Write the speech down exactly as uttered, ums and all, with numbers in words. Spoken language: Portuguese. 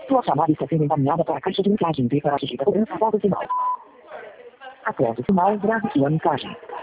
Sua chamada está sendo encaminhada para a caixa de mensagem. Para digitar cobrança após o sinal. Após o sinal, grave sua mensagem.